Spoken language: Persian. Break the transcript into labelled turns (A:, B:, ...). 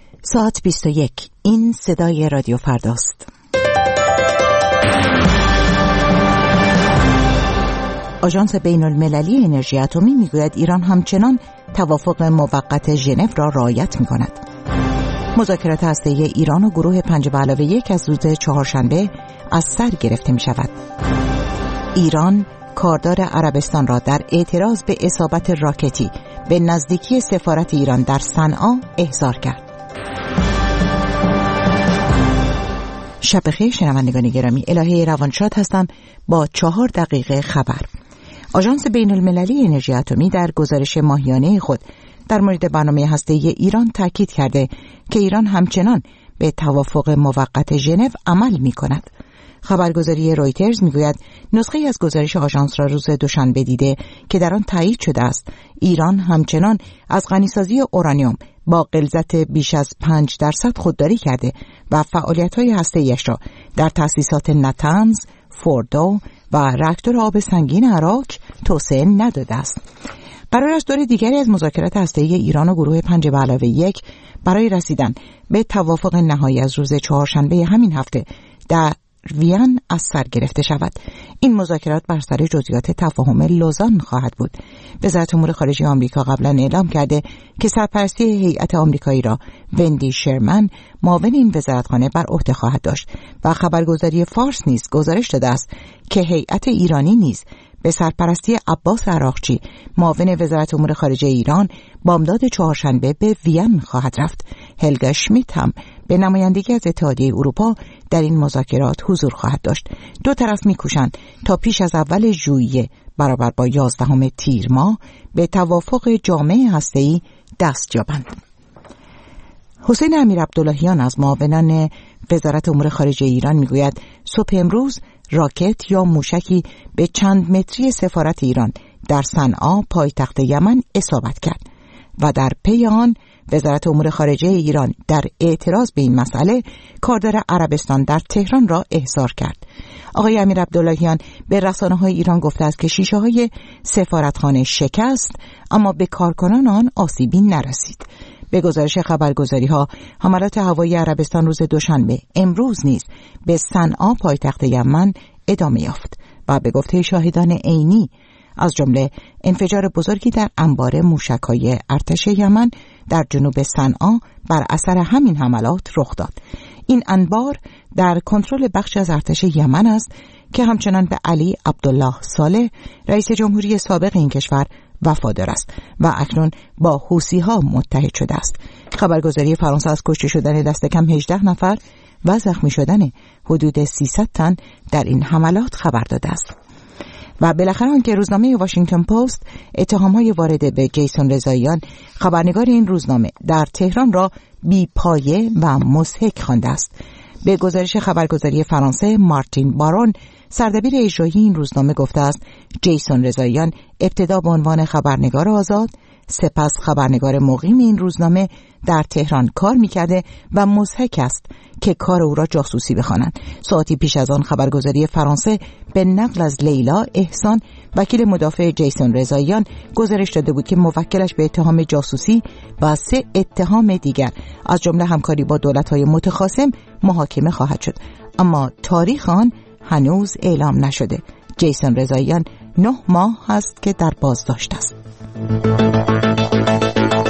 A: ساعت 21. این صدای رادیو فرداست. آژانس بین المللی انرژی اتمی میگوید ایران همچنان توافق موقت ژنو را رعایت می‌کند. مذاکرات هسته‌ای ایران و گروه 5+1 از روز چهارشنبه از سر گرفته می‌شود. ایران کاردار عربستان را در اعتراض به اصابت راکتی به نزدیکی سفارت ایران در صنعا احضار کرد. شب بخیر شنوندگان گرامی، الهه روانشاد هستم با 4 دقیقه خبر. آژانس بین المللی انرژی اتمی در گزارش ماهیانه خود در مورد برنامه هسته‌ای ایران تاکید کرده که ایران همچنان به توافق موقت ژنو عمل می‌کند. خبرگزاری رویترز میگوید نسخه‌ای از گزارش آژانس را روز دوشنبه دیده که در آن تایید شده است ایران همچنان از غنیسازی اورانیوم با غلظت بیش از 5% خودداری کرده و فعالیت‌های هسته‌ایش را در تأسیسات نتنز، فوردو و راکتور آب سنگین عراق توسعه نداده است. قرار است دور دیگری از مذاکرات هسته‌ای ایران و گروه 5+1 برای رسیدن به توافق نهایی از روز چهارشنبه همین هفته در وین از سر گرفته شود. این مذاکرات بر سر جزئیات تفاهم لوزان خواهد بود. وزارت امور خارجه آمریکا قبلا اعلام کرده که سرپرستی هیئت آمریکایی را وندی شرمن معاون این وزارتخانه بر عهده خواهد داشت و خبرگزاری فارس نیز گزارش داده است که هیئت ایرانی نیز به سرپرستی عباس عراقچی معاون وزارت امور خارجه ایران بامداد چهارشنبه به وین خواهد رفت. هلگا شمیت هم به نمایندگی از اتحادیه اروپا در این مذاکرات حضور خواهد داشت. دو طرف می‌کوشند تا پیش از اول ژوئیه برابر با 11 تیر ماه به توافق جامع هسته‌ای دست یابند. حسین امیرعبداللهیان از معاونان وزارت امور خارجه ایران میگوید صبح امروز راکت یا موشکی به چند متری سفارت ایران در صنعا پایتخت یمن اصابت کرد و در پی آن وزارت امور خارجه ایران در اعتراض به این مسئله کاردار عربستان در تهران را احضار کرد. آقای امیرعبداللهیان به رسانه‌های ایران گفته است که شیشه‌های سفارتخانه شکست اما به کارکنان آن آسیبی نرسید. به گزارش خبرگزاری‌ها حملات هوایی عربستان روز دوشنبه امروز نیز به صنعا پایتخت یمن ادامه یافت و به گفته شاهدان عینی از جمله انفجار بزرگی در انبار موشک‌های ارتش یمن در جنوب صنعا بر اثر همین حملات رخ داد. این انبار در کنترل بخش از ارتش یمن است که همچنان به علی عبدالله صالح رئیس جمهوری سابق این کشور وفادار است و اکنون با حوثی‌ها متحد شده است. خبرگزاری فرانسه از کشته شدن دست کم 18 نفر و زخمی شدن حدود 300 تن در این حملات خبر داده است. و بالاخره آنکه روزنامه واشنگتن پست اتهام‌های وارده به جیسون رضاییان خبرنگار این روزنامه در تهران را بی پایه و مضحک خوانده است. به گزارش خبرگزاری فرانسه مارتین بارون سردبیر اجرایی این روزنامه گفته است جیسون رضاییان ابتدا به عنوان خبرنگار آزاد سپس خبرنگار مقیم این روزنامه در تهران کار می‌کرده و مضحک است که کار او را جاسوسی بخوانند. ساعتی پیش از آن خبرگزاری فرانسه به نقل از لیلا احسان وکیل مدافع جیسون رضاییان گزارش داده بود که موکلش به اتهام جاسوسی و 3 اتهام دیگر از جمله همکاری با دولت‌های متخاصم محاکمه خواهد شد، اما تاریخ آن هنوز اعلام نشده. جیسون رضاییان 9 ماه است که در بازداشت است.